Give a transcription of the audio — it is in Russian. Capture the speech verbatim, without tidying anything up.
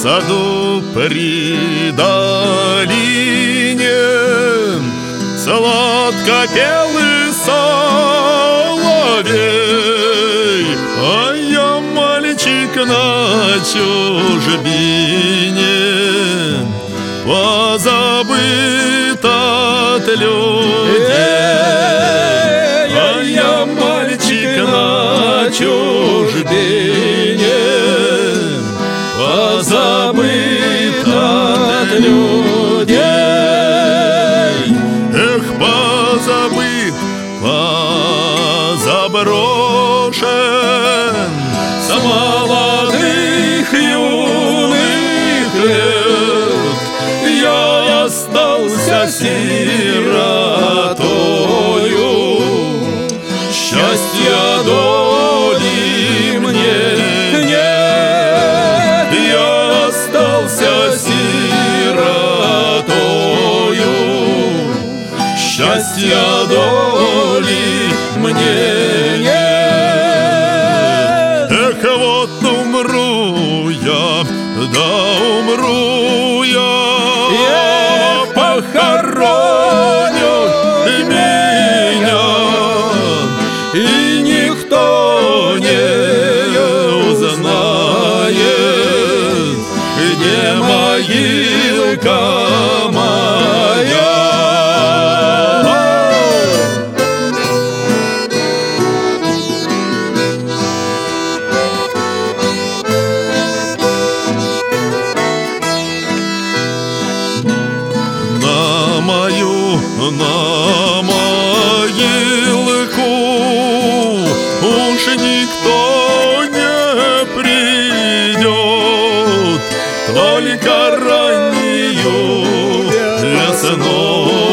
саду при долине сладко пел и соловей, а я мальчик на чужбине, позабыт от людей. А я мальчик на чужбине, позабыт от людей. Эх, позабыт, позаброшен с молодых юных лет. Я остался сиротою, счастья доли мне нет. Я остался сиротою, счастья доли мне нет. Эх, вот умру я, да умру я, я похороню меня, и никто не узнает, где могилка моя. На мою, на могилку уж никто не придет, только раннею весной